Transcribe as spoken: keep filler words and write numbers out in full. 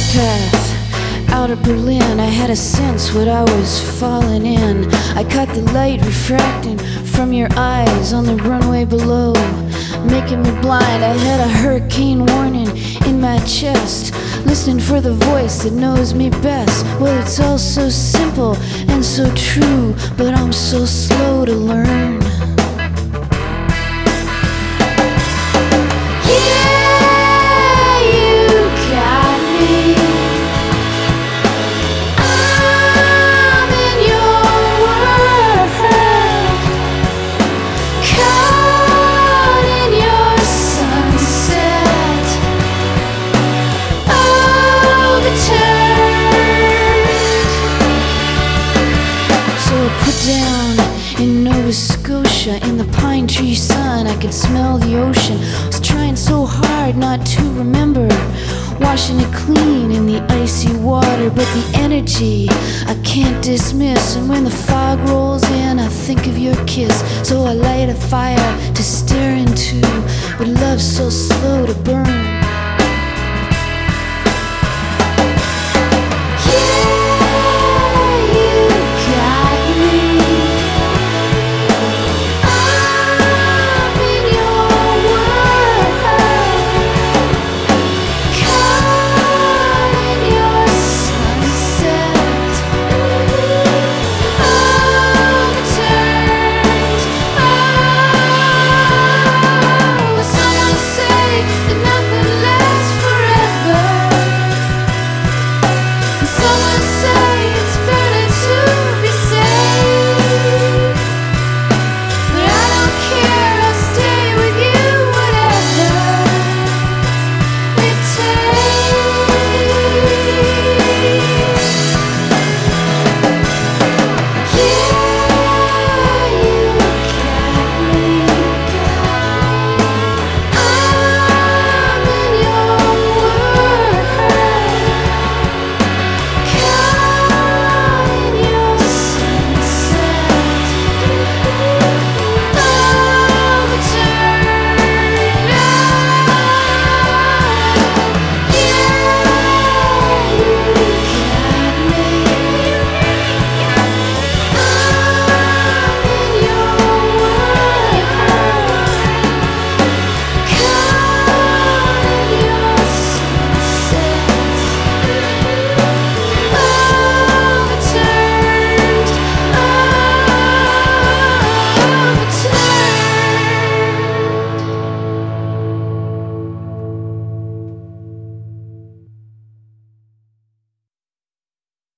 path out of Berlin, I had a sense what I was falling in. I caught the light refracting from your eyes on the runway below, making me blind. I had a hurricane warning in my chest, listening for the voice that knows me best. Well, it's all so simple and so true, but I'm so slow to learn. Down in Nova Scotia, in the pine tree sun, I could smell the ocean. I was trying so hard not to remember, washing it clean in the icy water, but the energy I can't dismiss. And when the fog rolls in, I think of your kiss. So I light a fire to stare into, but love's so slow to burn.